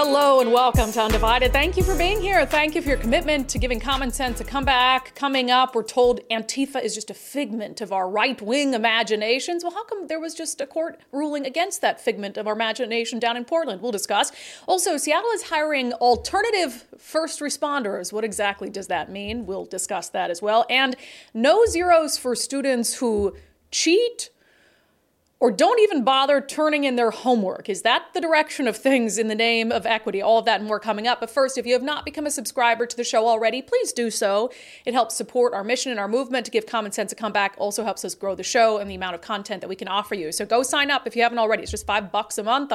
Hello and welcome to Undivided. Thank you for being here. Thank you for your commitment to giving common sense a comeback. Coming up, we're told Antifa is just a figment of our right-wing imaginations. Well, how come there was just a court ruling against that figment of our imagination down in Portland? We'll discuss. Also, Seattle is hiring alternative first responders. What exactly does that mean? We'll discuss that as well. And no zeros for students who cheat or don't even bother turning in their homework. Is that the direction of things in the name of equity? All of that and more coming up. But first, if you have not become a subscriber to the show already, please do so. It helps support our mission and our movement to give common sense a comeback. Also helps us grow the show and the amount of content that we can offer you. So go sign up if you haven't already. It's just $5 a month,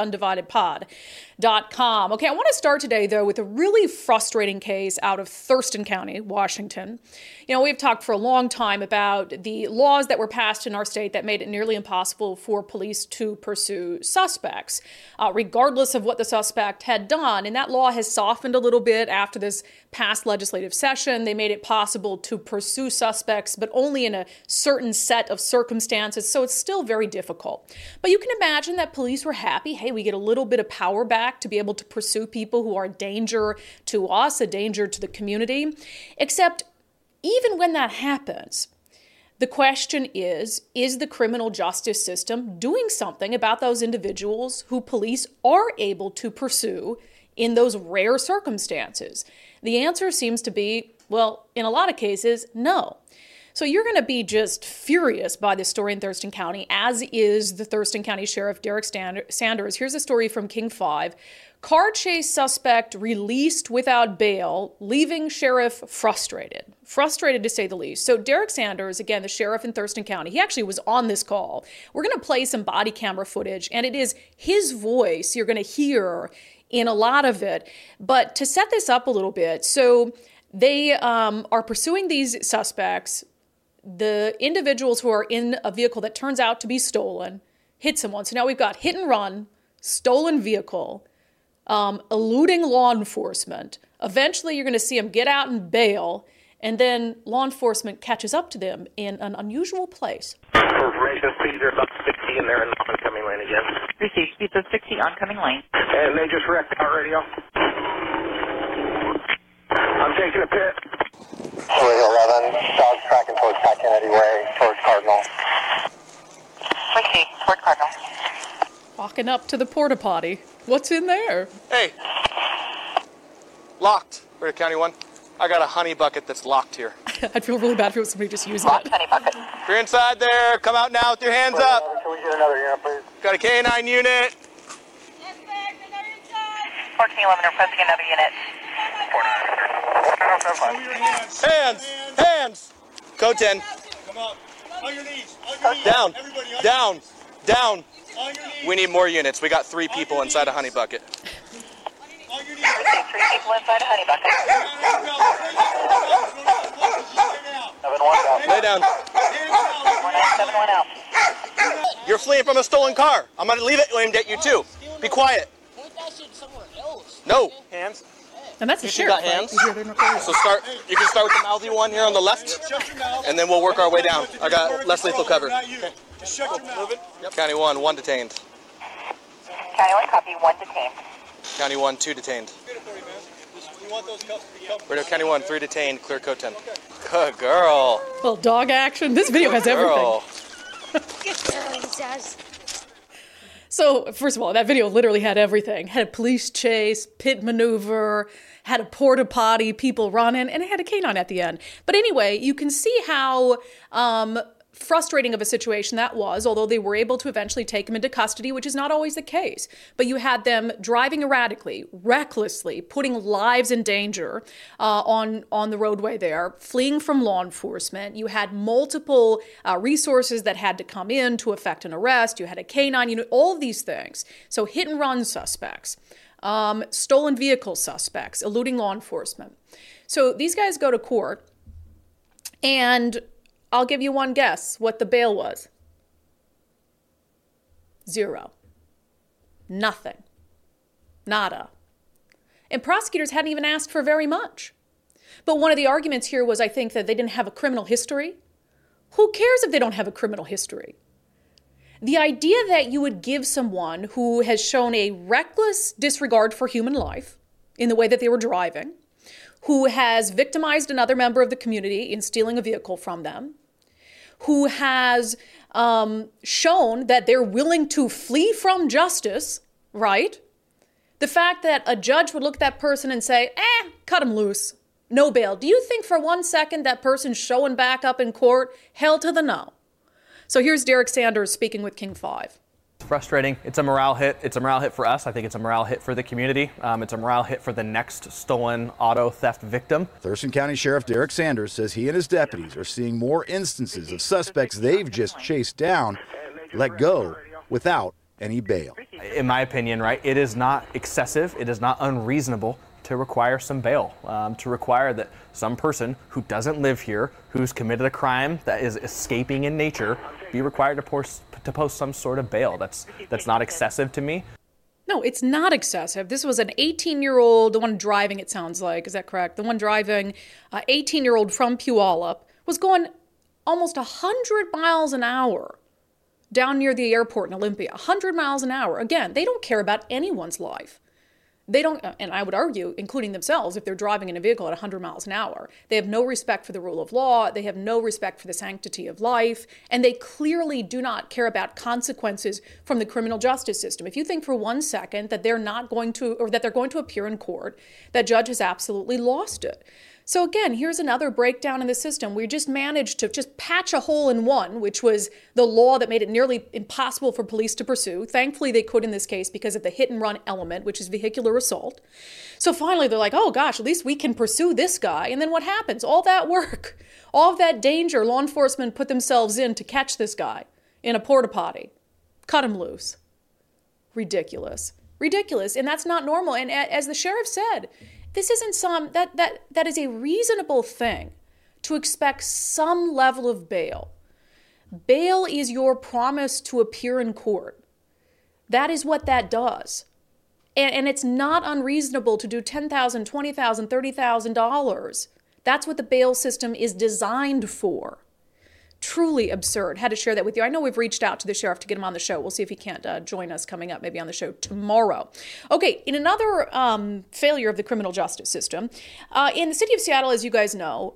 undividedpod.com. Okay, I want to start today, though, with a really frustrating case out of Thurston County, Washington. You know, we've talked for a long time about the laws that were passed in our state that made it nearly impossible for police to pursue suspects, regardless of what the suspect had done. And that law has softened a little bit after this past legislative session. They made it possible to pursue suspects, but only in a certain set of circumstances. So it's still very difficult. But you can imagine that police were happy. Hey, we get a little bit of power back to be able to pursue people who are a danger to us, a danger to the community. Except even when that happens, the question is the criminal justice system doing something about those individuals who police are able to pursue in those rare circumstances? The answer seems to be, well, in a lot of cases, no. So you're going to be just furious by this story in Thurston County, as is the Thurston County Sheriff Derek Sanders. Here's a story from King 5. Car chase suspect released without bail, leaving sheriff frustrated. Frustrated to say the least. So Derek Sanders, again, the sheriff in Thurston County, he actually was on this call. We're going to play some body camera footage, and it is his voice you're going to hear in a lot of it. But to set this up a little bit, so they are pursuing these suspects. The individuals who are in a vehicle that turns out to be stolen hit someone. So now we've got hit and run, stolen vehicle, eluding law enforcement. Eventually, you're going to see them get out and bail, and then law enforcement catches up to them in an unusual place. Ratio speeds are about 60 and they're in the oncoming lane again. Received speeds of 60 oncoming lane. And they just wrecked our radio. I'm taking a pit. 11, dog tracking towards Pat Kennedy Way, towards Cardinal. Received, toward Cardinal. Walking up to the porta potty. What's in there? Hey, locked. We're at County 1. I got a honey bucket that's locked here. I'd feel really bad if it was somebody just using Locked it. honey bucket. If you're inside there, come out now with your hands up. Can we get another unit, please? Got a K-9 unit. 1411 requesting another unit. Hands, hands. Code 10. Come up. On your knees. Down, Everybody, on down, down. On your knees. We need more units. We got 3 people inside a honey bucket. On your knees. Received 3 people inside a honey bucket. 7-1 down. Lay down. 1971 out. You're fleeing from a stolen car. I'm going to leave it aimed at you too. Be quiet. No. Hands. And that's a You sheriff, got right? hands? You hear them recording. So you can start with the mouthy one here on the left, and then we'll work our way down. I got less lethal cover. Not you. Just shut your mouth. Yep. County 1, 1 detained. County 1 copy, 1 detained. County 1, 2 detained. You want those cuffs to be covered. Radio County 1, 3 detained, clear code 10. Good girl. Little dog action. This video has Girl. everything. So, first of all, that video literally had everything. Had a police chase, pit maneuver, had a porta potty, people running, and it had a canine at the end. But anyway, you can see how frustrating of a situation that was, although they were able to eventually take him into custody, which is not always the case. But you had them driving erratically, recklessly, putting lives in danger on the roadway there, fleeing from law enforcement. You had multiple resources that had to come in to effect an arrest. You had a canine, all of these things. So hit and run suspects, stolen vehicle suspects, eluding law enforcement. So these guys go to court, and I'll give you one guess what the bail was. 0. Nothing. Nada. And prosecutors hadn't even asked for very much. But one of the arguments here was, I think, that they didn't have a criminal history. Who cares if they don't have a criminal history? The idea that you would give someone who has shown a reckless disregard for human life in the way that they were driving, who has victimized another member of the community in stealing a vehicle from them, who has shown that they're willing to flee from justice, right? The fact that a judge would look at that person and say, cut him loose, no bail. Do you think for 1 second that person's showing back up in court? Hell to the no. So here's Derek Sanders speaking with King 5. It's frustrating. It's a morale hit. It's a morale hit for us. I think it's a morale hit for the community. It's a morale hit for the next stolen auto theft victim. Thurston County Sheriff Derek Sanders says he and his deputies are seeing more instances of suspects they've just chased down let go without any bail. In my opinion, right, it is not excessive. It is not unreasonable to require some bail, to require that some person who doesn't live here, who's committed a crime that is escaping in nature, be required to post some sort of bail. That's not excessive to me. No, it's not excessive. This was an 18-year-old, the one driving, it sounds like, is that correct? The one driving, 18-year-old from Puyallup, was going almost 100 miles an hour down near the airport in Olympia. 100 miles an hour. Again, they don't care about anyone's life. They don't, and I would argue, including themselves, if they're driving in a vehicle at 100 miles an hour, they have no respect for the rule of law, they have no respect for the sanctity of life, and they clearly do not care about consequences from the criminal justice system. If you think for 1 second that they're not going to, or that they're going to appear in court, that judge has absolutely lost it. So again, here's another breakdown in the system. We just managed to just patch a hole in one, which was the law that made it nearly impossible for police to pursue. Thankfully, they could in this case because of the hit and run element, which is vehicular assault. So finally, they're like, oh gosh, at least we can pursue this guy. And then what happens? All that work, all of that danger law enforcement put themselves in to catch this guy in a porta potty. Cut him loose. Ridiculous. Ridiculous. And that's not normal. And as the sheriff said, this isn't that is a reasonable thing to expect some level of bail. Bail is your promise to appear in court. That is what that does. And it's not unreasonable to do $10,000, $20,000, $30,000. That's what the bail system is designed for. Truly absurd. Had to share that with you. I know we've reached out to the sheriff to get him on the show. We'll see if he can't join us coming up, maybe on the show tomorrow. Okay, in another failure of the criminal justice system, in the city of Seattle, as you guys know,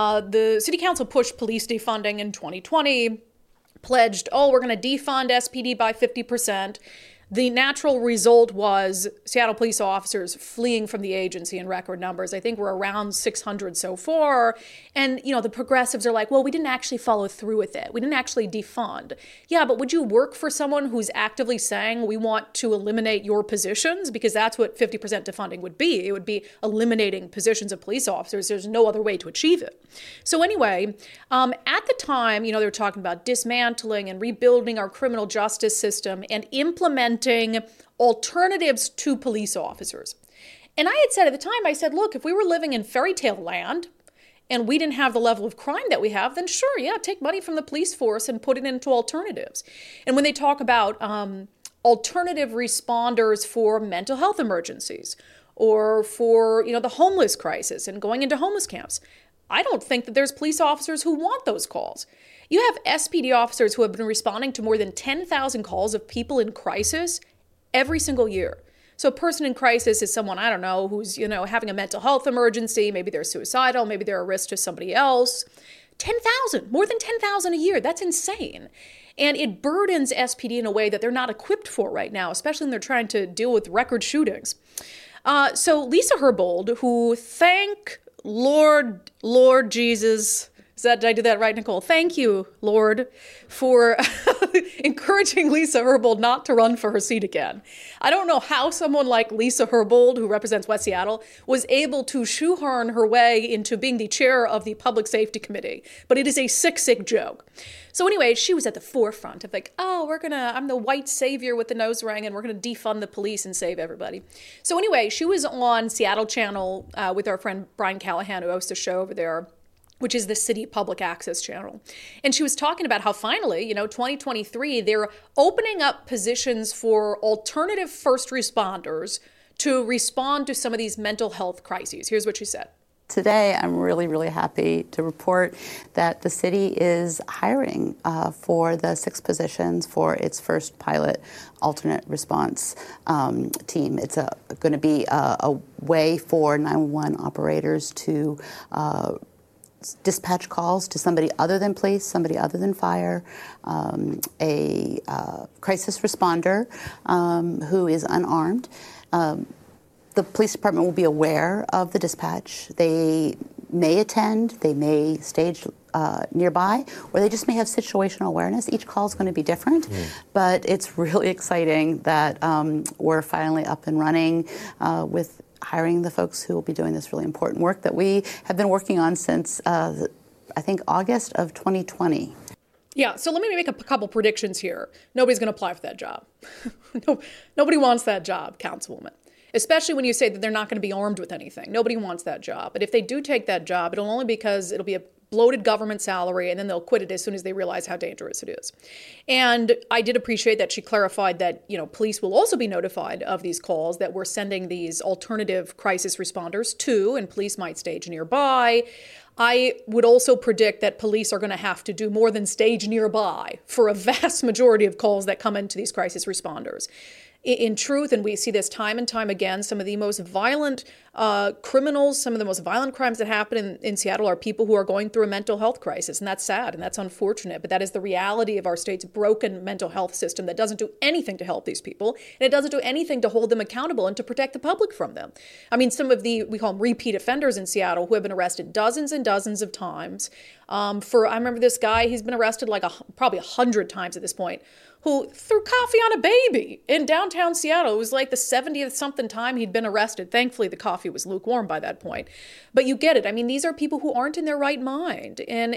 the city council pushed police defunding in 2020, pledged, we're going to defund SPD by 50%. The natural result was Seattle police officers fleeing from the agency in record numbers. I think we're around 600 so far. And, the progressives are like, well, we didn't actually follow through with it. We didn't actually defund. Yeah, but would you work for someone who's actively saying we want to eliminate your positions? Because that's what 50% defunding would be. It would be eliminating positions of police officers. There's no other way to achieve it. So anyway, at the time, they were talking about dismantling and rebuilding our criminal justice system and implementing alternatives to police officers. And I had said at the time, I said, look, if we were living in fairy tale land and we didn't have the level of crime that we have, then sure, yeah, take money from the police force and put it into alternatives. And when they talk about alternative responders for mental health emergencies or for, the homeless crisis and going into homeless camps, I don't think that there's police officers who want those calls. You have SPD officers who have been responding to more than 10,000 calls of people in crisis every single year. So a person in crisis is someone, I don't know, who's, having a mental health emergency. Maybe they're suicidal. Maybe they're a risk to somebody else. 10,000, more than 10,000 a year. That's insane. And it burdens SPD in a way that they're not equipped for right now, especially when they're trying to deal with record shootings. So Lisa Herbold, who thank Lord Jesus, did I do that right, Nicole? Thank you, Lord, for encouraging Lisa Herbold not to run for her seat again. I don't know how someone like Lisa Herbold, who represents West Seattle, was able to shoehorn her way into being the chair of the Public Safety Committee, but it is a sick joke. So anyway, she was at the forefront of I'm the white savior with the nose ring, and we're going to defund the police and save everybody. So anyway, she was on Seattle Channel with our friend Brian Callahan, who hosts a show over there, which is the city public access channel. And she was talking about how finally, 2023, they're opening up positions for alternative first responders to respond to some of these mental health crises. Here's what she said. Today, I'm really, really happy to report that the city is hiring for the 6 positions for its first pilot alternate response team. It's going to be a way for 911 operators to dispatch calls to somebody other than police, somebody other than fire, a crisis responder who is unarmed. The police department will be aware of the dispatch. They may attend, they may stage nearby, or they just may have situational awareness. Each call is going to be different, but it's really exciting that we're finally up and running with hiring the folks who will be doing this really important work that we have been working on since, I think, August of 2020. Yeah, so let me make a couple predictions here. Nobody's going to apply for that job. Nobody wants that job, Councilwoman. Especially when you say that they're not going to be armed with anything. Nobody wants that job. But if they do take that job, it'll only because it'll be a bloated government salary, and then they'll quit it as soon as they realize how dangerous it is. And I did appreciate that she clarified that, police will also be notified of these calls that we're sending these alternative crisis responders to, and police might stage nearby. I would also predict that police are going to have to do more than stage nearby for a vast majority of calls that come into these crisis responders. In truth, and we see this time and time again, some of the most violent criminals, some of the most violent crimes that happen in Seattle are people who are going through a mental health crisis. And that's sad and that's unfortunate. But that is the reality of our state's broken mental health system that doesn't do anything to help these people. And it doesn't do anything to hold them accountable and to protect the public from them. I mean, some of we call them repeat offenders in Seattle who have been arrested dozens and dozens of times. I remember this guy, he's been arrested like probably 100 times at this point, who threw coffee on a baby in downtown Seattle. It was like the 70th something time he'd been arrested. Thankfully, the coffee was lukewarm by that point. But you get it. I mean, these are people who aren't in their right mind. And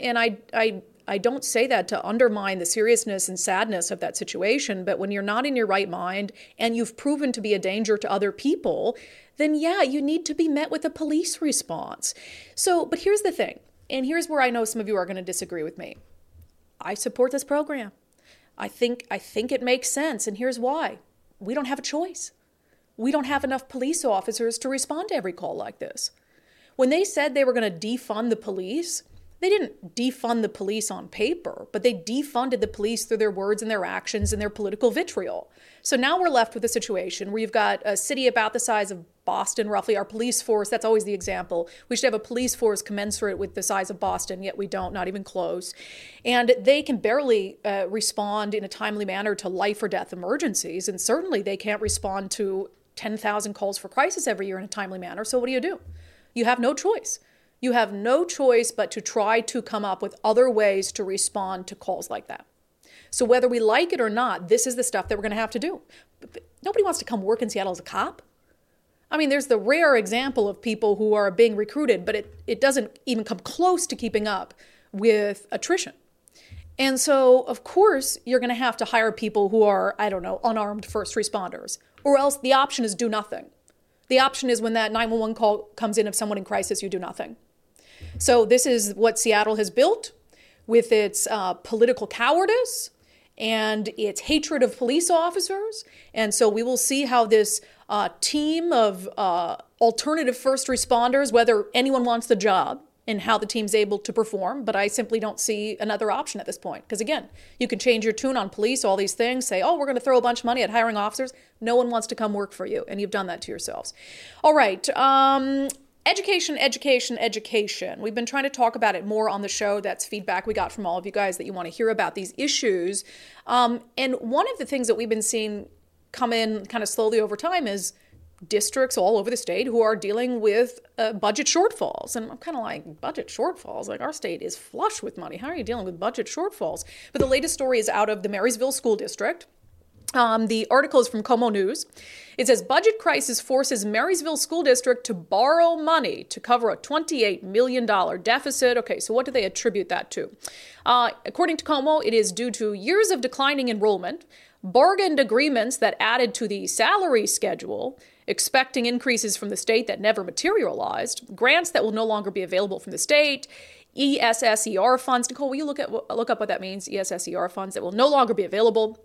I don't say that to undermine the seriousness and sadness of that situation. But when you're not in your right mind and you've proven to be a danger to other people, then yeah, you need to be met with a police response. But here's the thing. And here's where I know some of you are going to disagree with me. I support this program. I think it makes sense, and here's why. We don't have a choice. We don't have enough police officers to respond to every call like this. When they said they were going to defund the police, they didn't defund the police on paper, but they defunded the police through their words and their actions and their political vitriol. So now we're left with a situation where you've got a city about the size of Boston, roughly. Our police force, that's always the example. We should have a police force commensurate with the size of Boston, yet we don't, not even close. And they can barely respond in a timely manner to life or death emergencies. And certainly they can't respond to 10,000 calls for crisis every year in a timely manner. So what do? You have no choice. You have no choice but to try to come up with other ways to respond to calls like that. So whether we like it or not, this is the stuff that we're going to have to do. But nobody wants to come work in Seattle as a cop. I mean, there's the rare example of people who are being recruited, but it doesn't even come close to keeping up with attrition. And so, of course, you're going to have to hire people who are, unarmed first responders, or else the option is do nothing. The option is when that 911 call comes in of someone in crisis, you do nothing. So this is what Seattle has built with its political cowardice and its hatred of police officers. And so we will see how this team of alternative first responders, whether anyone wants the job, and how the team's able to perform. But I simply don't see another option at this point. Because again, you can change your tune on police, all these things, say, we're going to throw a bunch of money at hiring officers. No one wants to come work for you. And you've done that to yourselves. All right. Education. We've been trying to talk about it more on the show. That's feedback we got from all of you guys that you want to hear about these issues. And one of the things that we've been seeing come in kind of slowly over time is districts all over the state who are dealing with budget shortfalls. And I'm kind of like, budget shortfalls? Like, our state is flush with money. How are you dealing with budget shortfalls? But the latest story is out of the Marysville School District. The article is from KOMO News. It says, budget crisis forces Marysville School District to borrow money to cover a $28 million deficit. Okay, so what do they attribute that to? According to KOMO, it is due to years of declining enrollment, bargained agreements that added to the salary schedule, expecting increases from the state that never materialized, grants that will no longer be available from the state, ESSER funds. Nicole, will you look up what that means? ESSER funds that will no longer be available.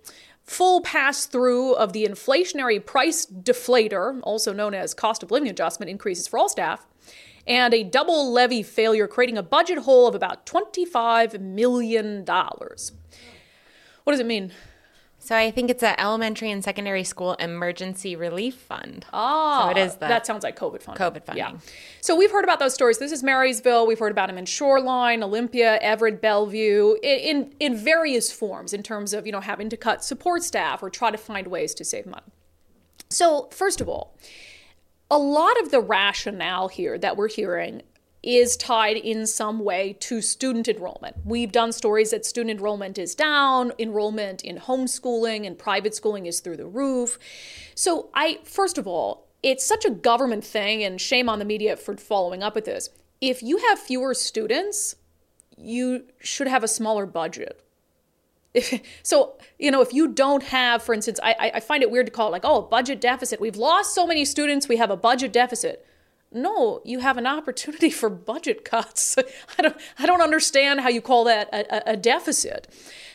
full pass-through of the inflationary price deflator, also known as cost of living adjustment increases for all staff, and a double levy failure, creating a budget hole of about $25 million. What does it mean? So I think it's an elementary and secondary school emergency relief fund. Ah, so it is that sounds like COVID funding. COVID funding. Yeah. So we've heard about those stories. This is Marysville. We've heard about them in Shoreline, Olympia, Everett, Bellevue, in various forms in terms of, having to cut support staff or try to find ways to save money. So first of all, a lot of the rationale here that we're hearing is tied in some way to student enrollment. We've done stories that student enrollment is down, enrollment in homeschooling and private schooling is through the roof. So first of all, it's such a government thing, and shame on the media for following up with this. If you have fewer students, you should have a smaller budget. If you don't have, for instance, I find it weird to call it a budget deficit. We've lost so many students, we have a budget deficit. No, you have an opportunity for budget cuts. I don't understand how you call that a deficit.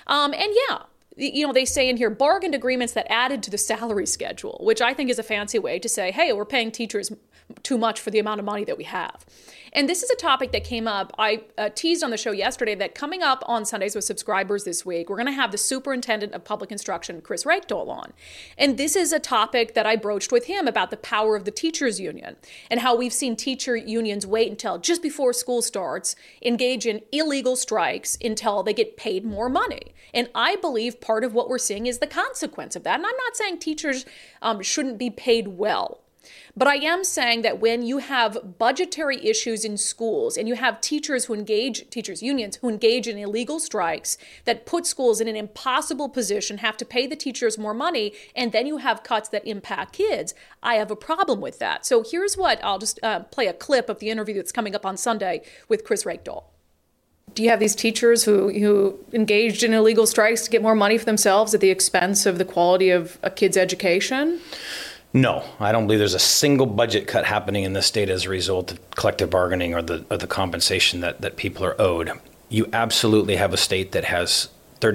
They say in here, bargained agreements that added to the salary schedule, which I think is a fancy way to say, hey, we're paying teachers too much for the amount of money that we have. And this is a topic that came up. I teased on the show yesterday that coming up on Sundays with subscribers this week, we're going to have the superintendent of public instruction, Chris Reykdal, on. And this is a topic that I broached with him about the power of the teachers union and how we've seen teacher unions wait until just before school starts, engage in illegal strikes until they get paid more money. And I believe part of what we're seeing is the consequence of that. And I'm not saying teachers shouldn't be paid well. But I am saying that when you have budgetary issues in schools and you have teachers unions who engage in illegal strikes that put schools in an impossible position, have to pay the teachers more money, and then you have cuts that impact kids, I have a problem with that. So here's what, I'll just play a clip of the interview that's coming up on Sunday with Chris Reykdal. Do you have these teachers who engaged in illegal strikes to get more money for themselves at the expense of the quality of a kid's education? No, I don't believe there's a single budget cut happening in this state as a result of collective bargaining or the compensation that people are owed. You absolutely have a state that has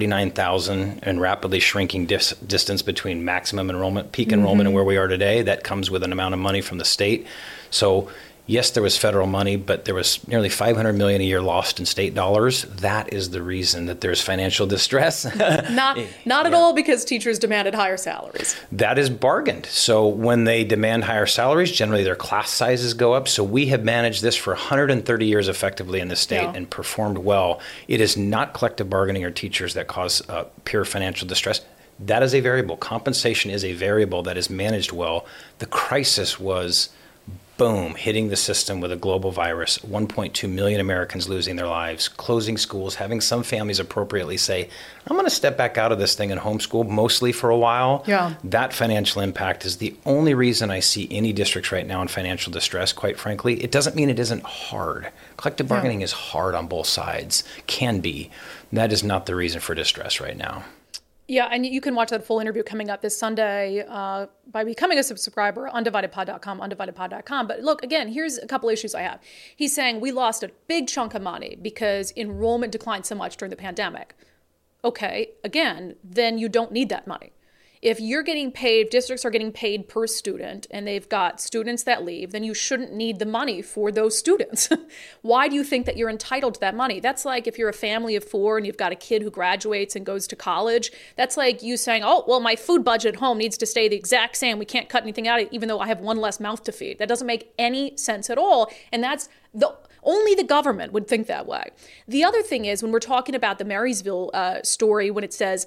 39,000 and rapidly shrinking distance between maximum enrollment, peak enrollment, and where we are today. That comes with an amount of money from the state. So yes, there was federal money, but there was nearly $500 million a year lost in state dollars. That is the reason that there's financial distress. Not at all because teachers demanded higher salaries. That is bargained. So when they demand higher salaries, generally their class sizes go up. So we have managed this for 130 years effectively in the state and performed well. It is not collective bargaining or teachers that cause pure financial distress. That is a variable. Compensation is a variable that is managed well. The crisis was boom, hitting the system with a global virus, 1.2 million Americans losing their lives, closing schools, having some families appropriately say, I'm going to step back out of this thing and homeschool mostly for a while. Yeah. That financial impact is the only reason I see any districts right now in financial distress, quite frankly. It doesn't mean it isn't hard. Collective bargaining is hard on both sides, can be. That is not the reason for distress right now. Yeah, and you can watch that full interview coming up this Sunday by becoming a subscriber, undividedpod.com, undividedpod.com. But look, again, here's a couple issues I have. He's saying we lost a big chunk of money because enrollment declined so much during the pandemic. Okay, again, then you don't need that money. If you're getting paid, districts are getting paid per student, and they've got students that leave, then you shouldn't need the money for those students. Why do you think that you're entitled to that money? That's like if you're a family of four and you've got a kid who graduates and goes to college. That's like you saying, oh, well, my food budget at home needs to stay the exact same. We can't cut anything out, even though I have one less mouth to feed. That doesn't make any sense at all. And that's only the government would think that way. The other thing is when we're talking about the Marysville story, when it says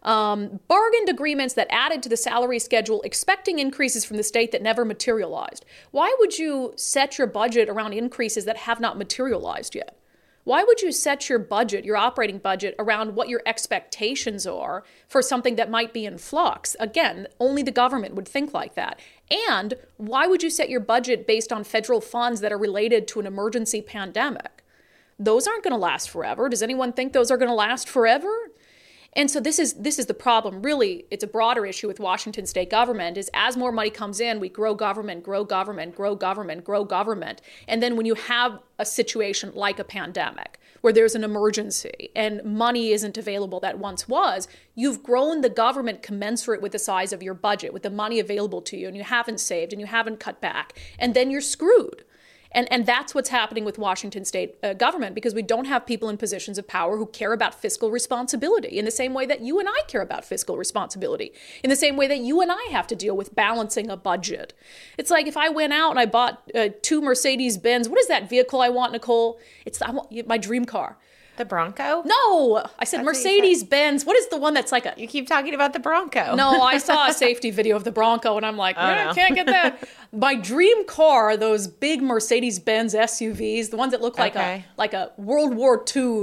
bargained agreements that added to the salary schedule, expecting increases from the state that never materialized. Why would you set your budget around increases that have not materialized yet? Why would you set your budget, your operating budget, around what your expectations are for something that might be in flux? Again, only the government would think like that. And why would you set your budget based on federal funds that are related to an emergency pandemic? Those aren't going to last forever. Does anyone think those are going to last forever? And so this is the problem. Really, it's a broader issue with Washington state government is as more money comes in, we grow government. And then when you have a situation like a pandemic where there's an emergency and money isn't available that once was, you've grown the government commensurate with the size of your budget, with the money available to you, and you haven't saved and you haven't cut back. And then you're screwed. And that's what's happening with Washington state government, because we don't have people in positions of power who care about fiscal responsibility in the same way that you and I care about fiscal responsibility, in the same way that you and I have to deal with balancing a budget. It's like if I went out and I bought 2 Mercedes-Benz, what is that vehicle I want, Nicole? I want my dream car. The Bronco? No, I said Mercedes-Benz. What is the one that's like a... You keep talking about the Bronco. No, I saw a safety video of the Bronco and I'm like, I can't get that. My dream car, those big Mercedes-Benz SUVs, the ones that look like a World War II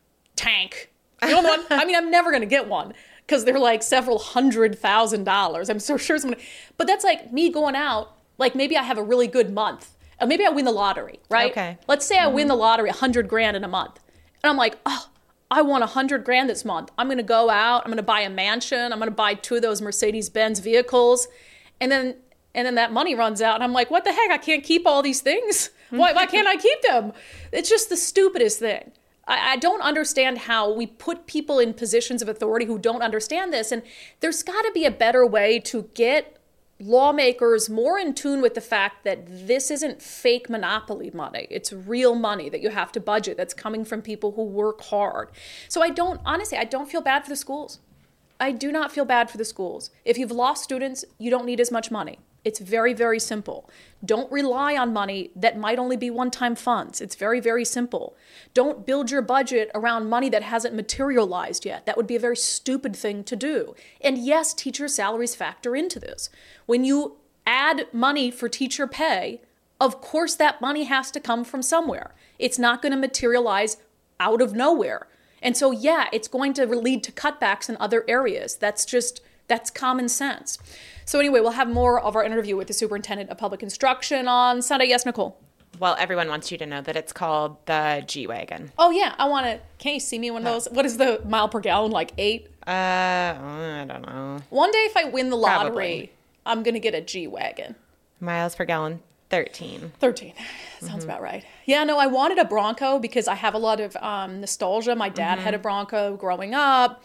tank. You know the one? I mean, I'm never going to get one because they're like several $100,000. I'm so sure someone... But that's like me going out, like maybe I have a really good month. Maybe I win the lottery, right? Okay. Let's say I win the lottery, $100,000 in a month. And I'm like, I won $100,000 this month. I'm going to go out. I'm going to buy a mansion. I'm going to buy 2 of those Mercedes-Benz vehicles. And then that money runs out. And I'm like, what the heck? I can't keep all these things. Why can't I keep them? It's just the stupidest thing. I don't understand how we put people in positions of authority who don't understand this. And there's got to be a better way to get lawmakers more in tune with the fact that this isn't fake monopoly money. It's real money that you have to budget that's coming from people who work hard. So I don't feel bad for the schools. I do not feel bad for the schools. If you've lost students, you don't need as much money. It's very, very simple. Don't rely on money that might only be one-time funds. It's very, very simple. Don't build your budget around money that hasn't materialized yet. That would be a very stupid thing to do. And yes, teacher salaries factor into this. When you add money for teacher pay, of course that money has to come from somewhere. It's not going to materialize out of nowhere. And so, yeah, it's going to lead to cutbacks in other areas. That's common sense. So anyway, we'll have more of our interview with the superintendent of public instruction on Sunday. Yes, Nicole? Well, everyone wants you to know that it's called the G-Wagon. Oh, yeah. Can you see me one of those? What is the mile per gallon, like 8? I don't know. One day if I win the lottery, Probably. I'm going to get a G-Wagon. Miles per gallon, 13. 13. Sounds about right. Yeah, no, I wanted a Bronco because I have a lot of nostalgia. My dad had a Bronco growing up.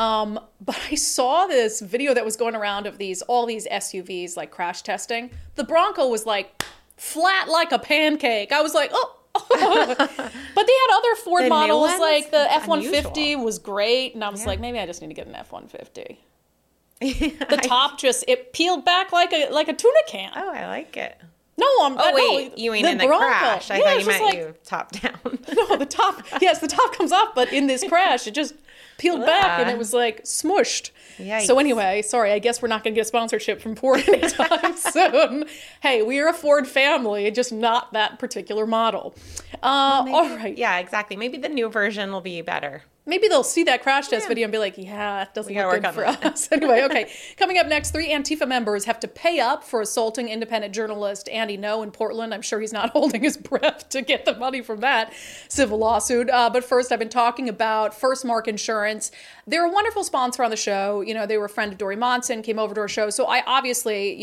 But I saw this video that was going around of all these SUVs like crash testing. The Bronco was like flat like a pancake. I was like, oh. But they had other Ford models, like the F-150 was great. And I was like, maybe I just need to get an F-150. The top it peeled back like a tuna can. Oh, I like it. No, you mean in the crash? I thought you meant you top down. No, the top comes off, but in this crash, it just peeled back and it was like smushed. Yikes. So anyway, sorry, I guess we're not going to get a sponsorship from Ford anytime soon. Hey, we are a Ford family, just not that particular model. All right. Yeah, exactly. Maybe the new version will be better. Maybe they'll see that crash test video and be like, yeah, it doesn't look good for us. Anyway, okay. Coming up next, 3 Antifa members have to pay up for assaulting independent journalist Andy Ngo in Portland. I'm sure he's not holding his breath to get the money from that civil lawsuit. But first, I've been talking about First Mark Insurance. They're a wonderful sponsor on the show. You know, they were a friend of Dory Monson, came over to our show. So I obviously,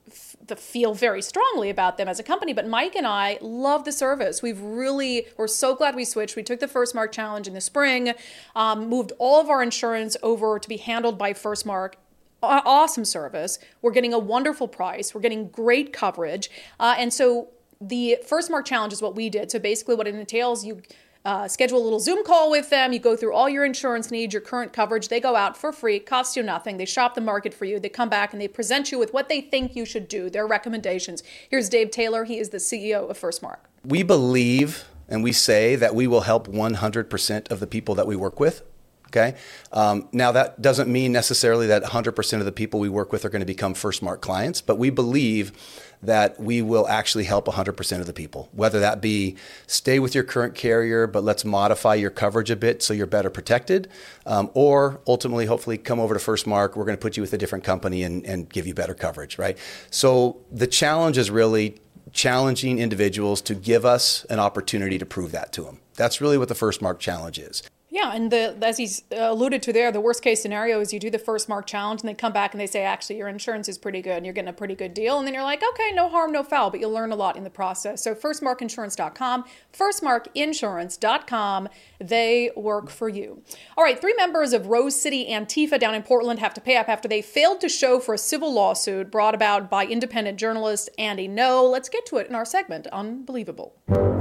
feel very strongly about them as a company, but Mike and I love the service. We're so glad we switched. We took the First Mark Challenge in the spring, moved all of our insurance over to be handled by First Mark. Awesome service. We're getting a wonderful price. We're getting great coverage. And so the First Mark Challenge is what we did. So basically what it entails, you schedule a little Zoom call with them. You go through all your insurance needs, your current coverage. They go out for free, costs you nothing. They shop the market for you. They come back and they present you with what they think you should do, their recommendations. Here's Dave Taylor. He is the CEO of First Mark. We believe and we say that we will help 100% of the people that we work with. Okay. Now that doesn't mean necessarily that 100% of the people we work with are going to become First Mark clients, but we believe that we will actually help 100% of the people, whether that be stay with your current carrier, but let's modify your coverage a bit so you're better protected, or ultimately, hopefully come over to First Mark. We're going to put you with a different company and give you better coverage, right? So the challenge is really challenging individuals to give us an opportunity to prove that to them. That's really what the First Mark Challenge is. Yeah, and as he's alluded to there, the worst case scenario is you do the first mark challenge and they come back and they say, actually, your insurance is pretty good and you're getting a pretty good deal. And then you're like, okay, no harm, no foul, but you'll learn a lot in the process. So firstmarkinsurance.com, firstmarkinsurance.com, they work for you. All right, 3 members of Rose City Antifa down in Portland have to pay up after they failed to show for a civil lawsuit brought about by independent journalist Andy Ngo. Let's get to it in our segment, Unbelievable.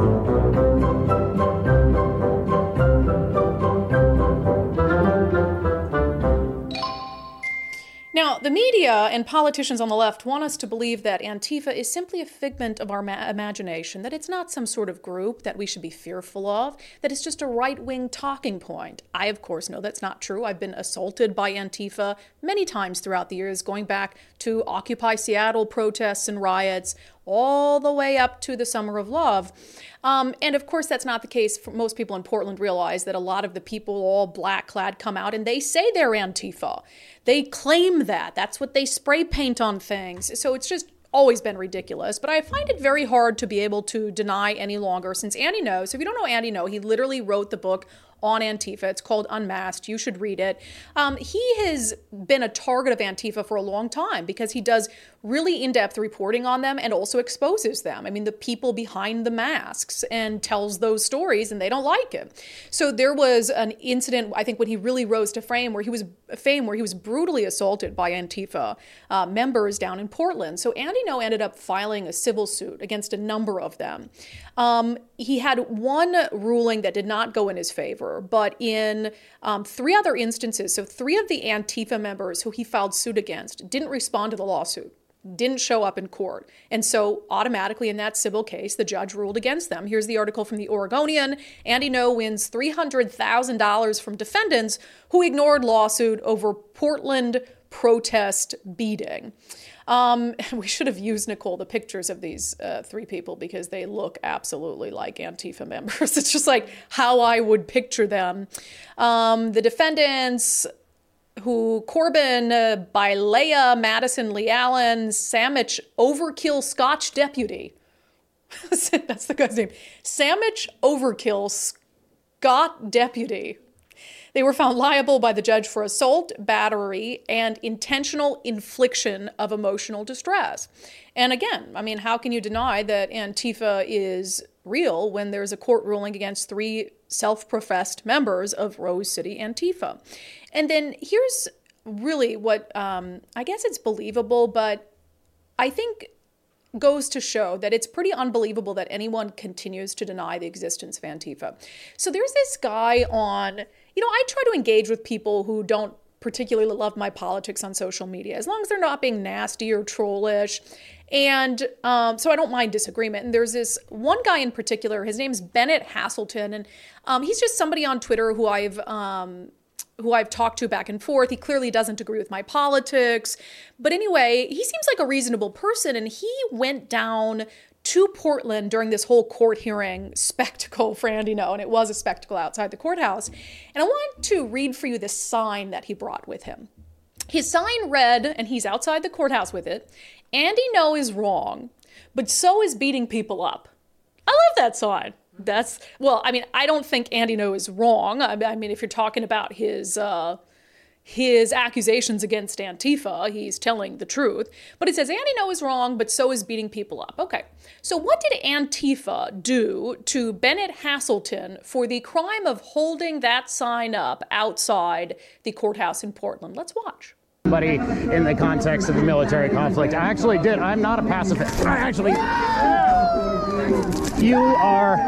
Now, the media and politicians on the left want us to believe that Antifa is simply a figment of our imagination, that it's not some sort of group that we should be fearful of, that it's just a right-wing talking point. I, of course, know that's not true. I've been assaulted by Antifa many times throughout the years, going back to Occupy Seattle protests and riots, all the way up to the Summer of Love. And of course, that's not the case. For most people in Portland realize that a lot of the people, all black-clad, come out and they say they're Antifa. They claim that. That's what they spray paint on things. So it's just always been ridiculous. But I find it very hard to be able to deny any longer since Andy Ngo. So if you don't know Andy Ngo, he literally wrote the book on Antifa. It's called Unmasked. You should read it. He has been a target of Antifa for a long time because he does really in-depth reporting on them and also exposes them. I mean, the people behind the masks, and tells those stories, and they don't like it. So there was an incident, I think, when he really rose to fame, where he was brutally assaulted by Antifa members down in Portland. So Andy Ngo ended up filing a civil suit against a number of them. He had one ruling that did not go in his favor, but in 3 other instances, so 3 of the Antifa members who he filed suit against didn't respond to the lawsuit, didn't show up in court. And so automatically in that civil case, the judge ruled against them. Here's the article from the Oregonian. Andy Ngo wins $300,000 from defendants who ignored lawsuit over Portland protest beating. We should have used, Nicole, the pictures of these 3 people because they look absolutely like Antifa members. It's just like how I would picture them. The defendants, who Corbin Bilea, Madison Lee Allen, Samich Overkill Scotch Deputy. That's the guy's name. Samich Overkill Scott Deputy. They were found liable by the judge for assault, battery, and intentional infliction of emotional distress. And again, I mean, how can you deny that Antifa is real when there's a court ruling against 3 self-professed members of Rose City Antifa? And then here's really what, I guess it's believable, but I think goes to show that it's pretty unbelievable that anyone continues to deny the existence of Antifa. So there's this guy on, I try to engage with people who don't particularly love my politics on social media, as long as they're not being nasty or trollish. And so I don't mind disagreement. And there's this one guy in particular, his name's Bennett Haselton, and he's just somebody on Twitter who I've talked to back and forth. He clearly doesn't agree with my politics. But anyway, he seems like a reasonable person, and he went down to Portland during this whole court hearing spectacle for Andy Ngo, and it was a spectacle outside the courthouse. And I want to read for you the sign that he brought with him. His sign read, and he's outside the courthouse with it, "Andy Ngo is wrong, but so is beating people up." I love that sign. I don't think Andy Ngo is wrong. I mean, if you're talking about his accusations against Antifa, he's telling the truth. But it says Andy Ngo is wrong, but so is beating people up. Okay, so what did Antifa do to Bennett Haselton for the crime of holding that sign up outside the courthouse in Portland? Let's watch. In the context of the military conflict, I actually did. I'm not a pacifist. You are.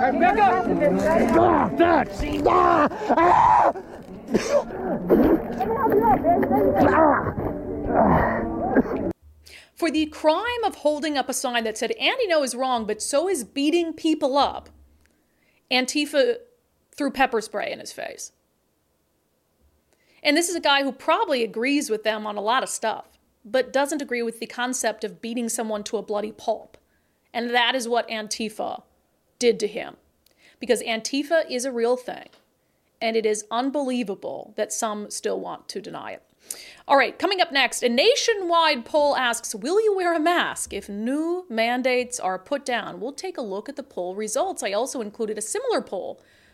For the crime of holding up a sign that said Andy Ngo is wrong, but so is beating people up, Antifa threw pepper spray in his face. And this is a guy who probably agrees with them on a lot of stuff, but doesn't agree with the concept of beating someone to a bloody pulp. And that is what Antifa did to him. Because Antifa is a real thing. And it is unbelievable that some still want to deny it. All right, coming up next, a nationwide poll asks, will you wear a mask if new mandates are put down? We'll take a look at the poll results. I also included a similar poll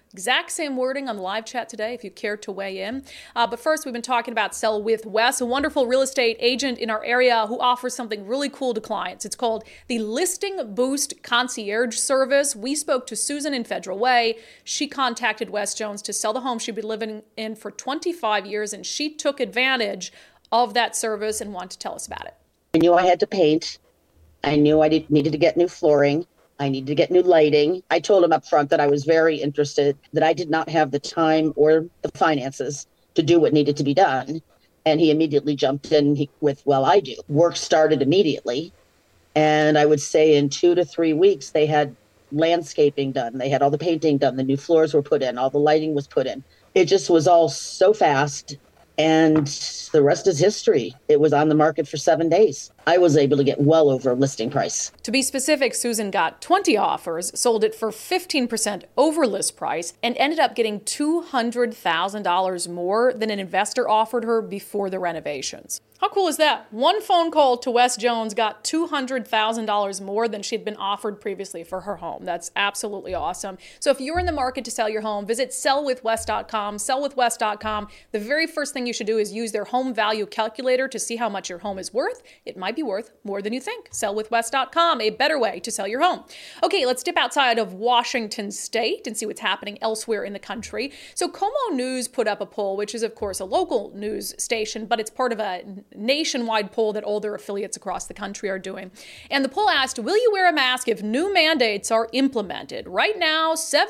Exact same wording on the live chat today if you care to weigh in. But first, we've been talking about Sell with Wes, a wonderful real estate agent in our area who offers something really cool to clients. It's called the Listing Boost Concierge Service. We spoke to Susan in Federal Way. She contacted Wes Jones to sell the home she'd been living in for 25 years, and she took advantage of that service and wanted to tell us about it. I knew I had to paint. I knew I needed to get new flooring. I needed to get new lighting. I told him up front that I was very interested, that I did not have the time or the finances to do what needed to be done. And he immediately jumped in with, well, I do. Work started immediately. And I would say in 2 to 3 weeks, they had landscaping done. They had all the painting done. The new floors were put in. All the lighting was put in. It just was all so fast. And the rest is history. It was on the market for 7 days. I was able to get well over listing price. To be specific, Susan got 20 offers, sold it for 15% over list price, and ended up getting $200,000 more than an investor offered her before the renovations. How cool is that? One phone call to Wes Jones got $200,000 more than she'd been offered previously for her home. That's absolutely awesome. So if you're in the market to sell your home, visit sellwithwes.com, sellwithwes.com. The very first thing you should do is use their home value calculator to see how much your home is worth. It might be worth more than you think. Sellwithwes.com, a better way to sell your home. Okay, let's dip outside of Washington State and see what's happening elsewhere in the country. So Como News put up a poll, which is of course a local news station, but it's part of a nationwide poll that all their affiliates across the country are doing. And the poll asked, will you wear a mask if new mandates are implemented? Right now,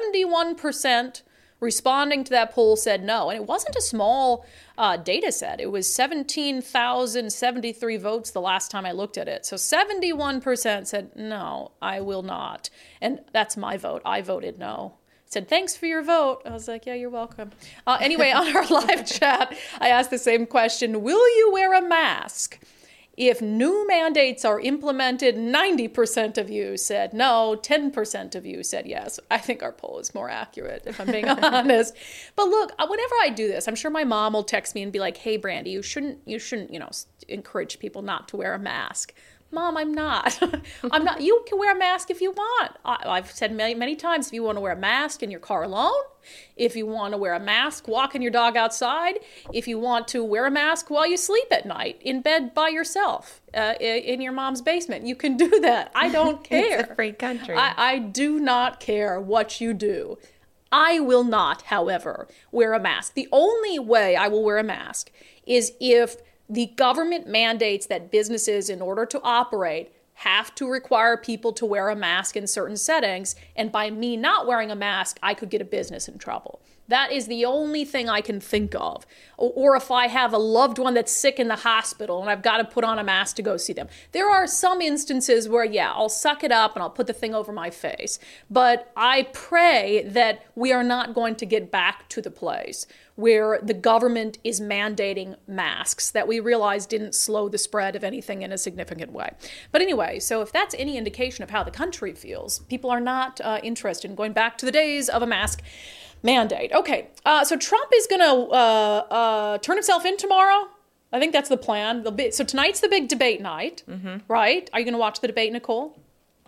71% responding to that poll said no. And it wasn't a small data set. It was 17,073 votes the last time I looked at it. So 71% said, no, I will not. And that's my vote. I voted no. Said, thanks for your vote. I was like, yeah, you're welcome. Anyway, on our live chat, I asked the same question. Will you wear a mask? If new mandates are implemented, 90% of you said no, 10% of you said yes. I think our poll is more accurate, if I'm being honest. But look, whenever I do this, I'm sure my mom will text me and be like, hey, Brandy, you shouldn't, encourage people not to wear a mask. Mom, I'm not. I'm not. You can wear a mask if you want. I've said many times, if you want to wear a mask in your car alone, if you want to wear a mask walking your dog outside, if you want to wear a mask while you sleep at night in bed by yourself in your mom's basement, you can do that. I don't care. It's a free country. I do not care what you do. I will not, however, wear a mask. The only way I will wear a mask is if the government mandates that businesses, in order to operate, have to require people to wear a mask in certain settings. And by me not wearing a mask, I could get a business in trouble. That is the only thing I can think of. Or if I have a loved one that's sick in the hospital and I've got to put on a mask to go see them. There are some instances where, yeah, I'll suck it up and I'll put the thing over my face. But I pray that we are not going to get back to the place where the government is mandating masks that we realize didn't slow the spread of anything in a significant way. But anyway, so if that's any indication of how the country feels, people are not interested in going back to the days of a mask mandate. Okay, so Trump is going to turn himself in tomorrow. I think that's the plan. So tonight's the big debate night, right? Are you going to watch the debate, Nicole?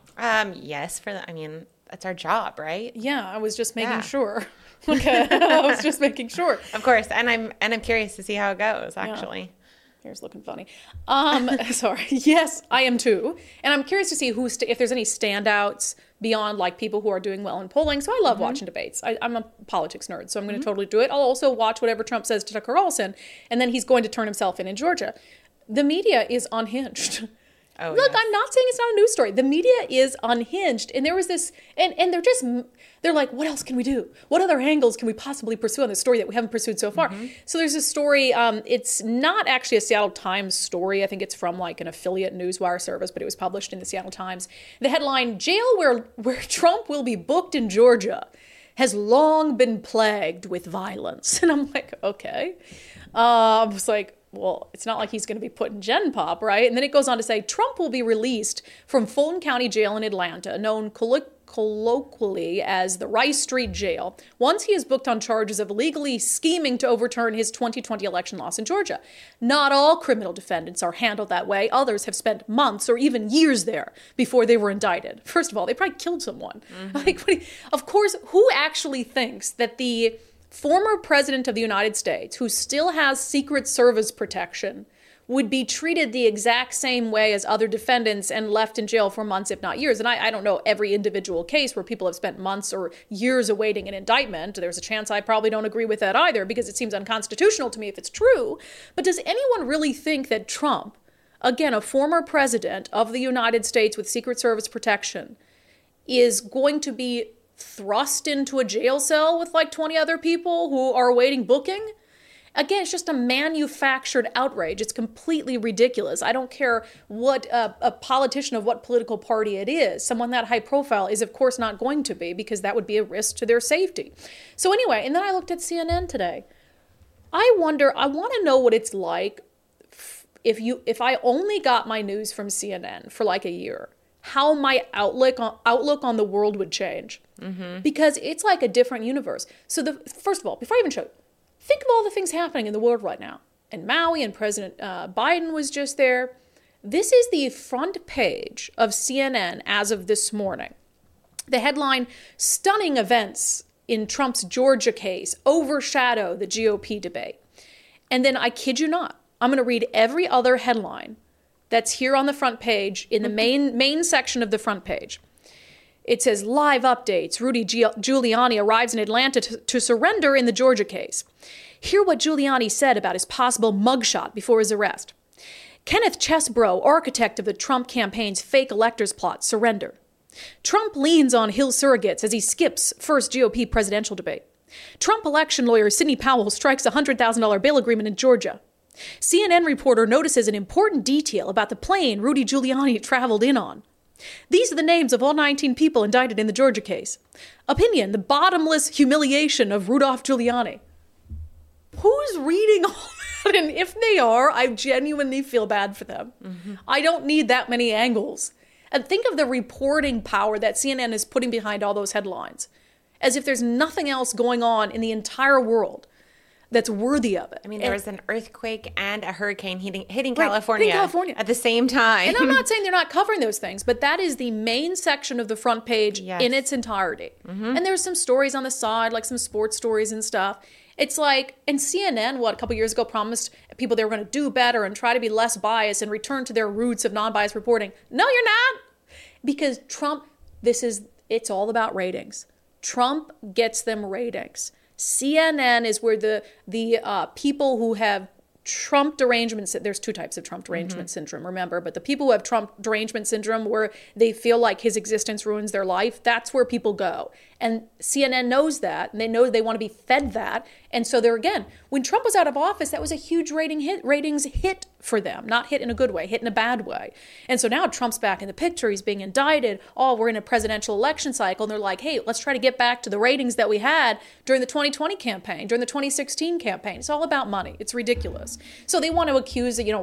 Yes, that's our job, right? Yeah, I was just making sure. Okay, I was just making sure. Of course, and I'm curious to see how it goes. Actually, yeah. Here's looking funny. Sorry. Yes, I am too, and I'm curious to see if there's any standouts beyond like people who are doing well in polling. So I love watching debates. I'm a politics nerd, so I'm going to totally do it. I'll also watch whatever Trump says to Tucker Carlson, and then he's going to turn himself in Georgia. The media is unhinged. Oh, look, yes. I'm not saying it's not a news story. The media is unhinged. And there was this, and they're like, what else can we do? What other angles can we possibly pursue on this story that we haven't pursued so far? So there's a story, it's not actually a Seattle Times story. I think it's from like an affiliate newswire service, but it was published in the Seattle Times. The headline, jail where Trump will be booked in Georgia has long been plagued with violence. And I'm like, okay. I was like, well, it's not like he's going to be put in Gen Pop, right? And then it goes on to say, Trump will be released from Fulton County Jail in Atlanta, known colloquially as the Rice Street Jail once he is booked on charges of illegally scheming to overturn his 2020 election loss in Georgia. Not all criminal defendants are handled that way. Others have spent months or even years there before they were indicted. First of all, they probably killed someone. Of course, who actually thinks that the former president of the United States, who still has Secret Service protection, would be treated the exact same way as other defendants and left in jail for months, if not years? And I don't know every individual case where people have spent months or years awaiting an indictment. There's a chance I probably don't agree with that either, because it seems unconstitutional to me if it's true. But does anyone really think that Trump, again, a former president of the United States with Secret Service protection, is going to be thrust into a jail cell with like 20 other people who are awaiting booking? Again, it's just a manufactured outrage. It's completely ridiculous. I don't care what a politician of what political party it is. Someone that high profile is, of course, not going to be, because that would be a risk to their safety. So anyway, and then I looked at CNN today. I want to know what it's like if I only got my news from CNN for like a year, how my outlook on the world would change. Mm-hmm. Because it's like a different universe. So first of all, before I even show you, think of all the things happening in the world right now. And Maui, and President Biden was just there. This is the front page of CNN as of this morning. The headline, "Stunning events in Trump's Georgia case overshadow the GOP debate." And then, I kid you not, I'm going to read every other headline that's here on the front page in the main section of the front page. It says, "Live updates. Rudy Giuliani arrives in Atlanta to surrender in the Georgia case. Hear what Giuliani said about his possible mugshot before his arrest. Kenneth Chesbrough, architect of the Trump campaign's fake electors plot, surrender. Trump leans on Hill surrogates as he skips first GOP presidential debate. Trump election lawyer Sidney Powell strikes a $100,000 bail agreement in Georgia. CNN reporter notices an important detail about the plane Rudy Giuliani traveled in on. These are the names of all 19 people indicted in the Georgia case. Opinion, the bottomless humiliation of Rudolph Giuliani." Who's reading all that? And if they are, I genuinely feel bad for them. Mm-hmm. I don't need that many angles. And think of the reporting power that CNN is putting behind all those headlines, as if there's nothing else going on in the entire world that's worthy of it. I mean, there was an earthquake and a hurricane hitting Right, California, at the same time. And I'm not saying they're not covering those things, but that is the main section of the front page in its entirety. Mm-hmm. And there's some stories on the side, like some sports stories and stuff. It's like, and CNN, a couple years ago promised people they were going to do better and try to be less biased and return to their roots of non-biased reporting. No, you're not. Because Trump, it's all about ratings. Trump gets them ratings. CNN is where the people who have Trump derangement, there's two types of Trump derangement syndrome, remember, but the people who have Trump derangement syndrome where they feel like his existence ruins their life, that's where people go. And CNN knows that, and they know they want to be fed that. And so when Trump was out of office, that was a huge ratings hit for them. Not hit in a good way, hit in a bad way. And so now Trump's back in the picture, he's being indicted. Oh, we're in a presidential election cycle. And they're like, hey, let's try to get back to the ratings that we had during the 2020 campaign, during the 2016 campaign. It's all about money. It's ridiculous. So they want to accuse the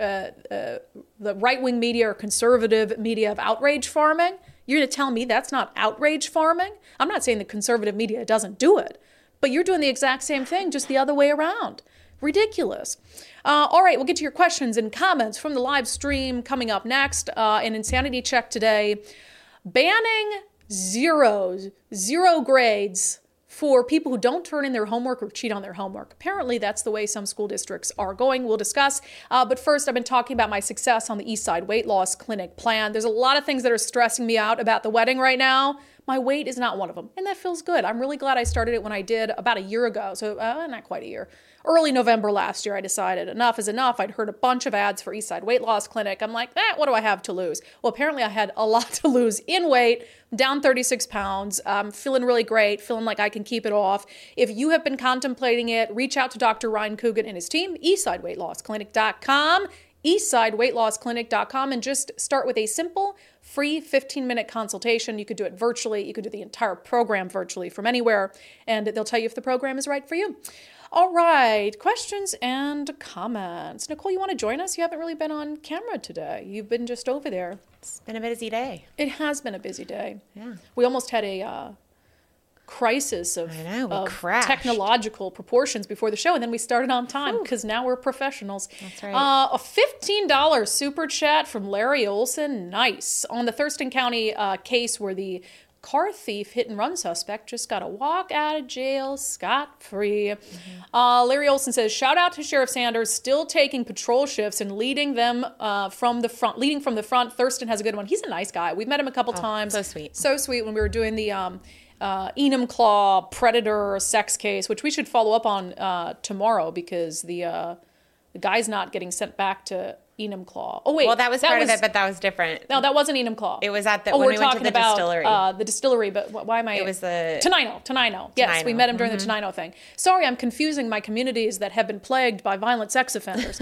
right-wing media or conservative media of outrage farming. You're going to tell me that's not outrage farming? I'm not saying the conservative media doesn't do it, but you're doing the exact same thing, just the other way around. Ridiculous. All right, we'll get to your questions and comments from the live stream coming up next. An insanity check today. Banning zero grades for people who don't turn in their homework or cheat on their homework. Apparently, that's the way some school districts are going. We'll discuss. But first, I've been talking about my success on the Eastside Weight Loss Clinic plan. There's a lot of things that are stressing me out about the wedding right now. My weight is not one of them, and that feels good. I'm really glad I started it when I did about a year ago, so not quite a year. Early November last year, I decided enough is enough. I'd heard a bunch of ads for Eastside Weight Loss Clinic. I'm like, what do I have to lose? Well, apparently I had a lot to lose in weight, down 36 pounds, feeling really great, feeling like I can keep it off. If you have been contemplating it, reach out to Dr. Ryan Coogan and his team, EastsideWeightLossClinic.com, EastsideWeightLossClinic.com, and just start with a simple, free 15-minute consultation. You could do it virtually. You could do the entire program virtually from anywhere, and they'll tell you if the program is right for you. All right, questions and comments. Nicole, you want to join us? You haven't really been on camera today. You've been just over there. It's been a busy day. It has been a busy day. Yeah. We almost had a crisis of technological proportions before the show, and then we started on time because now we're professionals. That's right. A $15 super chat from Larry Olson. Nice. On the Thurston County case where the car thief hit and run suspect just got to walk out of jail scot-free. Larry Olson says, shout out to Sheriff Sanders, still taking patrol shifts and leading them from the front. Leading from the front. Thurston has a good one. He's a nice guy. We've met him a couple times. So sweet. So sweet when we were doing the Enumclaw predator sex case, which we should follow up on tomorrow because the guy's not getting sent back to Enumclaw. Oh wait, well, that was part of it, but that was different. No, that wasn't Enumclaw. It was at the. Oh, when we're we went talking to the about distillery. the distillery, but why am I? It was the Tenino. Yes, we Tenino. met him during the Tenino thing. Sorry, I'm confusing my communities that have been plagued by violent sex offenders.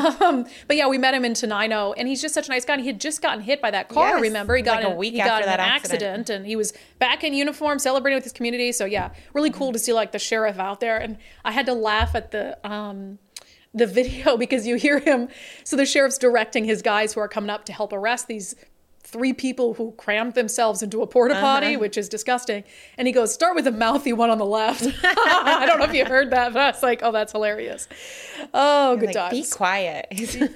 But yeah, we met him in Tenino, and he's just such a nice guy. And he had just gotten hit by that car. Yes, Remember, he got like a week after in that an accident. and he was back in uniform, celebrating with his community. So yeah, really cool to see like the sheriff out there. And I had to laugh at the video because you hear him. So the sheriff's directing his guys who are coming up to help arrest these 3 people who crammed themselves into a porta potty, which is disgusting. And he goes, start with the mouthy one on the left. I don't know if you heard that, but I was like, oh, that's hilarious. Oh, good times. Be quiet.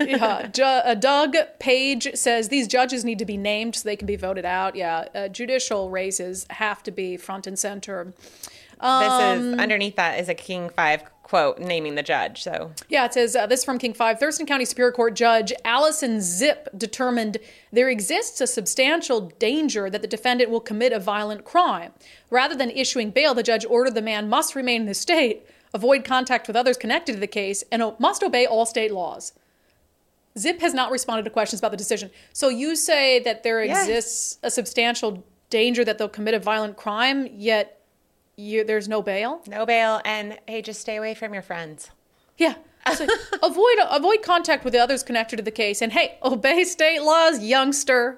Yeah. Doug Page says these judges need to be named so they can be voted out. Yeah. Judicial races have to be front and center. This is underneath that is a King 5 quote naming the judge. So yeah, it says this from King 5. Thurston County Superior Court Judge Allison Zip determined there exists a substantial danger that the defendant will commit a violent crime. Rather than issuing bail, the judge ordered the man must remain in the state, avoid contact with others connected to the case, and must obey all state laws. Zip has not responded to questions about the decision. So you say that there exists a substantial danger that they'll commit a violent crime, yet there's no bail? No bail, and hey, just stay away from your friends. Yeah. So avoid contact with the others connected to the case, and hey, obey state laws, youngster.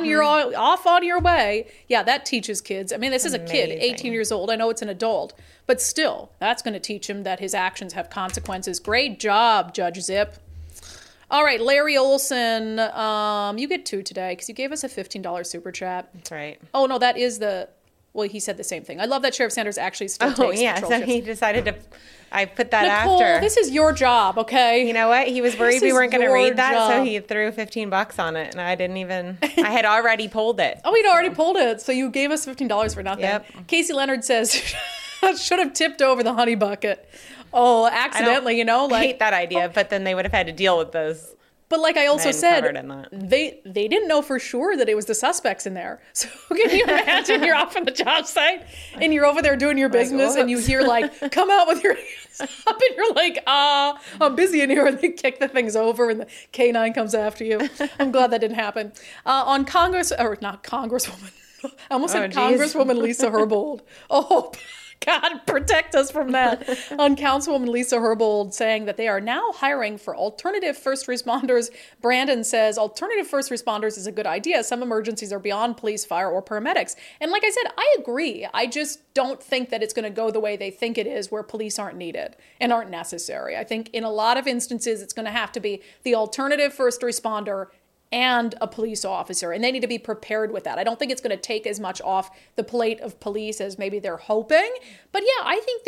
Off on your way. Yeah, that teaches kids. I mean, this is a kid, 18 years old. I know it's an adult, but still, that's going to teach him that his actions have consequences. Great job, Judge Zip. All right, Larry Olson, you get 2 today because you gave us a $15 super chat. That's right. Oh no, that is well, he said the same thing. I love that Sheriff Sanders actually still takes patrol shifts. He decided to. I put that Nicole, after. This is your job, okay? You know what? He was worried we weren't going to read that, job. so he threw $15 on it, and I didn't even. I had already pulled it. Oh, he'd already pulled it, so you gave us $15 for nothing. Yep. Casey Leonard says, should have tipped over the honey bucket. Oh, accidentally, I hate that idea, but then they would have had to deal with those. But like I also said, they didn't know for sure that it was the suspects in there. So can you imagine you're off on the job site and you're over there doing your business and you hear like, come out with your hands up and you're like, I'm busy in here, and they kick the things over and the K9 comes after you. I'm glad that didn't happen. On Congresswoman, I almost said Congresswoman Lisa Herbold. Oh, God, protect us from that. On Councilwoman Lisa Herbold saying that they are now hiring for alternative first responders. Brandon says alternative first responders is a good idea. Some emergencies are beyond police, fire, or paramedics. And like I said, I agree. I just don't think that it's going to go the way they think it is, where police aren't needed and aren't necessary. I think in a lot of instances, it's going to have to be the alternative first responder and a police officer, and they need to be prepared with that. I don't think it's going to take as much off the plate of police as maybe they're hoping. But yeah, I think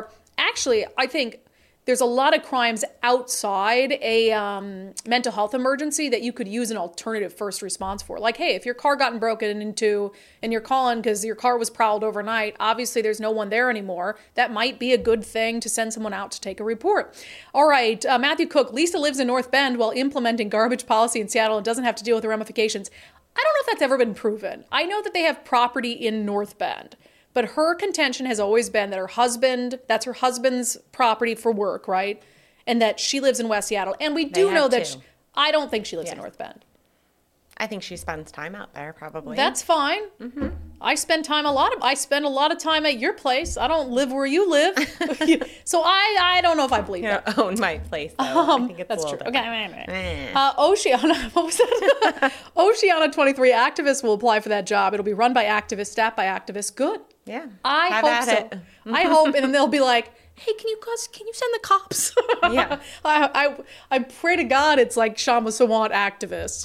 there's a lot of crimes outside a mental health emergency that you could use an alternative first response for. Like, hey, if your car gotten broken into and you're calling because your car was prowled overnight, obviously there's no one there anymore. That might be a good thing to send someone out to take a report. All right, Matthew Cook, Lisa lives in North Bend while implementing garbage policy in Seattle and doesn't have to deal with the ramifications. I don't know if that's ever been proven. I know that they have property in North Bend. But her contention has always been that that's her husband's property for work, right? And that she lives in West Seattle. And we do know that I don't think she lives in North Bend. I think she spends time out there, probably. That's fine. Mm-hmm. I spend a lot of time at your place. I don't live where you live. So I don't know if I believe that. Own my place, though. I think it's that's a true. little Okay. Oceana, what was that? Oceana 23 activists will apply for that job. It'll be run by activists, staffed by activists. Good. Yeah. I hope so. I hope, and then they'll be like, hey, can you send the cops? Yeah. I pray to God it's like Shama Sawant activists.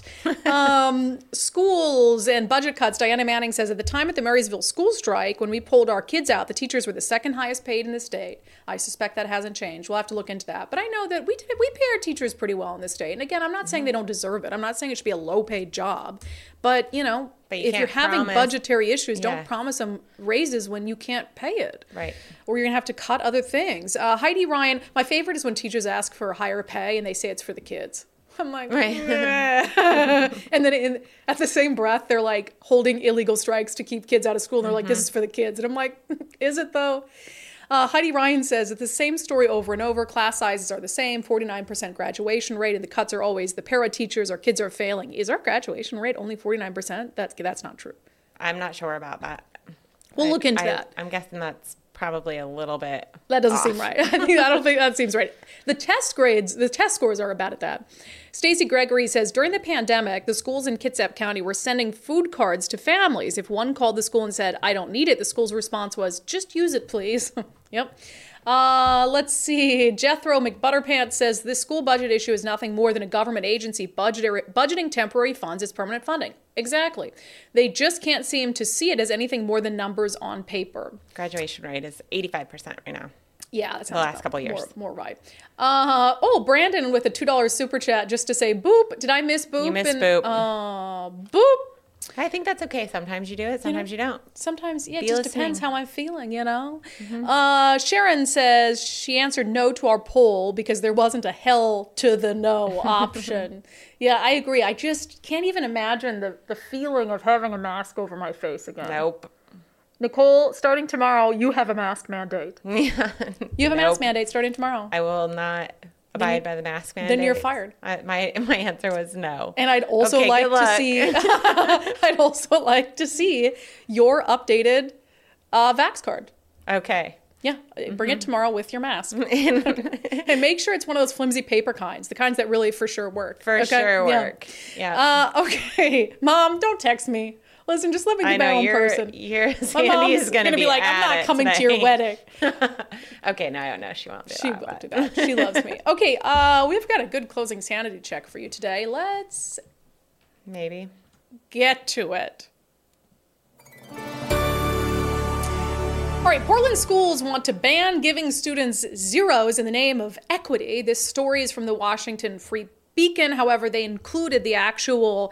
Schools and budget cuts. Diana Manning says, at the time of the Marysville school strike, when we pulled our kids out, the teachers were the second highest paid in the state. I suspect that hasn't changed. We'll have to look into that. But I know that we pay our teachers pretty well in this state. And again, I'm not saying they don't deserve it. I'm not saying it should be a low-paid job. But, if you're having budgetary issues, don't promise them raises when you can't pay it. Right. Or you're going to have to cut other things. Heidi Ryan, my favorite is when teachers ask for higher pay and they say it's for the kids. I'm like, right. And then at the same breath, they're like holding illegal strikes to keep kids out of school. And they're like, this is for the kids. And I'm like, is it though? Heidi Ryan says it's the same story over and over. Class sizes are the same, 49% graduation rate, and the cuts are always the para teachers or kids are failing. Is our graduation rate only 49%? That's not true. I'm not sure about that. We'll look into that. I'm guessing that's probably a little bit That doesn't off. seem right. I don't think that seems right. The test scores are about at that. Stacey Gregory says, during the pandemic, the schools in Kitsap County were sending food cards to families. If one called the school and said, I don't need it, the school's response was, just use it, please. Yep. Let's see. Jethro McButterpants says, this school budget issue is nothing more than a government agency budgeting temporary funds as permanent funding. Exactly. They just can't seem to see it as anything more than numbers on paper. Graduation rate is 85% right now. Yeah, that's the last couple of years. More right. Brandon with a $2 super chat just to say boop. Did I miss boop? You missed boop. Boop. I think that's okay. Sometimes you do it, sometimes you don't. Sometimes, yeah, Be it just listening. depends how I'm feeling, Sharon says she answered no to our poll because there wasn't a hell to the no option. Yeah, I agree. I just can't even imagine the feeling of having a mask over my face again. Nope. Nicole, starting tomorrow, you have a mask mandate. Yeah. You have a mask mandate starting tomorrow. I will not abide by the mask mandate. Then you're fired. My answer was no. And I'd also like to see I'd also like to see your updated Vax card. Okay. Yeah, bring it tomorrow with your mask. And make sure it's one of those flimsy paper kinds, the kinds that really for sure work. Work. Yeah. Okay. Mom, don't text me. Listen, just let me be my own person. Sandy's going to be like, I'm not coming to your wedding. Okay, no, she won't do that. She won't do that. She loves me. Okay, we've got a good closing sanity check for you today. Let's maybe get to it. All right, Portland schools want to ban giving students zeros in the name of equity. This story is from the Washington Free Beacon. However, they included the actual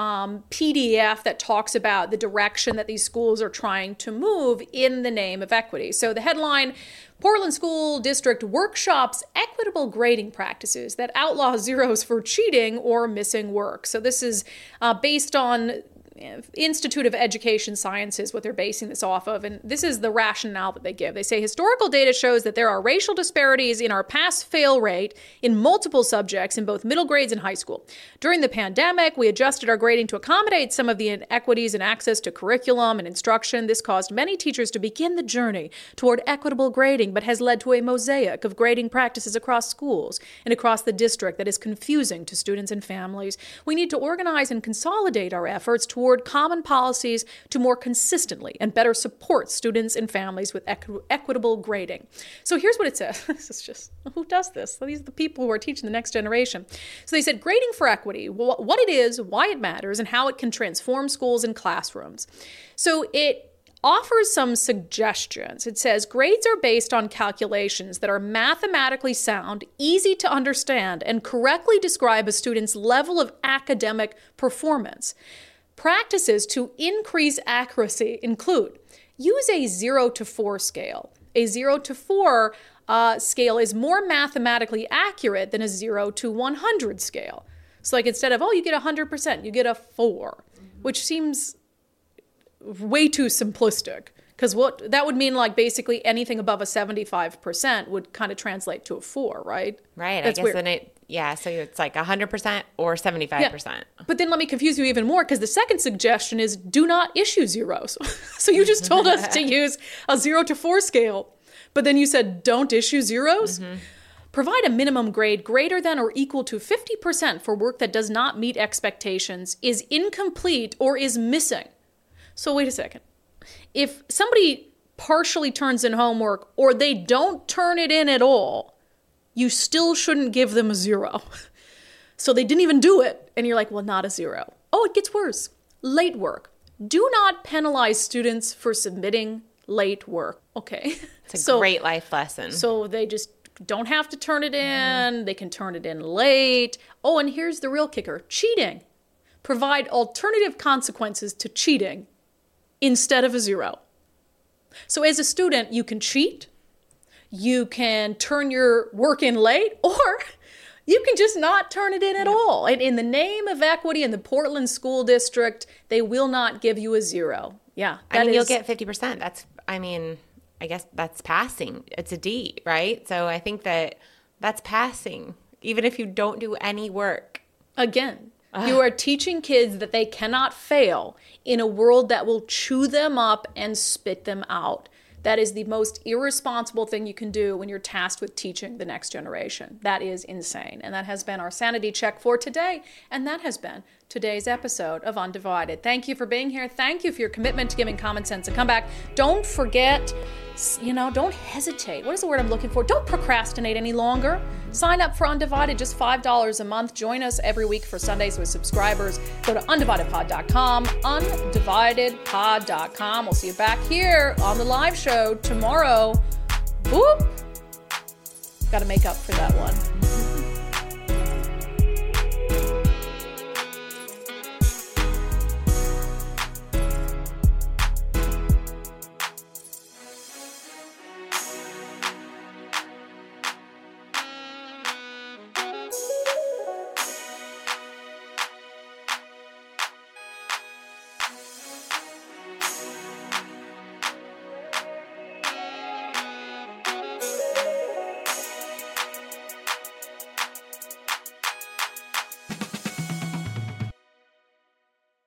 PDF that talks about the direction that these schools are trying to move in the name of equity. So the headline, Portland School District workshops equitable grading practices that outlaw zeros for cheating or missing work. So this is based on Institute of Education Sciences, what they're basing this off of, and this is the rationale that they give. They say historical data shows that there are racial disparities in our pass-fail rate in multiple subjects in both middle grades and high school. During the pandemic, we adjusted our grading to accommodate some of the inequities in access to curriculum and instruction. This caused many teachers to begin the journey toward equitable grading, but has led to a mosaic of grading practices across schools and across the district that is confusing to students and families. We need to organize and consolidate our efforts toward common policies to more consistently and better support students and families with equitable grading. So here's what it says. This is just, who does this? These are the people who are teaching the next generation. So they said grading for equity, what it is, why it matters, and how it can transform schools and classrooms. So it offers some suggestions. It says grades are based on calculations that are mathematically sound, easy to understand, and correctly describe a student's level of academic performance. Practices to increase accuracy include use a 0 to 4 scale. A 0 to 4 scale is more mathematically accurate than a 0 to 100 scale. So like instead of, you get 100%, you get a 4, which seems way too simplistic. Because what that would mean, like basically anything above a 75% would kind of translate to a 4, right? Right. That's I guess weird. So it's like 100% or 75%. Yeah. But then let me confuse you even more, because the second suggestion is do not issue zeros. So you just told us to use a 0 to 4 scale, but then you said don't issue zeros? Mm-hmm. Provide a minimum grade greater than or equal to 50% for work that does not meet expectations, is incomplete, or is missing. So wait a second. If somebody partially turns in homework or they don't turn it in at all, you still shouldn't give them a 0. So they didn't even do it. And you're like, well, not a 0. Oh, it gets worse. Late work. Do not penalize students for submitting late work. Okay. It's a great life lesson. So they just don't have to turn it in. They can turn it in late. Oh, and here's the real kicker. Cheating. Provide alternative consequences to cheating instead of a 0. So as a student, you can cheat, you can turn your work in late, or you can just not turn it in at all. And in the name of equity in the Portland School District, they will not give you a 0. Yeah. You'll get 50%. I guess that's passing. It's a D, right? So I think that's passing, even if you don't do any work. Again, you are teaching kids that they cannot fail in a world that will chew them up and spit them out. That is the most irresponsible thing you can do when you're tasked with teaching the next generation. That is insane. And that has been our sanity check for today. And that has been today's episode of Undivided. Thank you for being here. Thank you for your commitment to giving common sense a comeback. Don't forget, don't hesitate. What is the word I'm looking for? Don't procrastinate any longer. Sign up for Undivided, just $5 a month. Join us every week for Sundays with subscribers. Go to undividedpod.com, undividedpod.com. We'll see you back here on the live show tomorrow. Whoop! Got to make up for that one.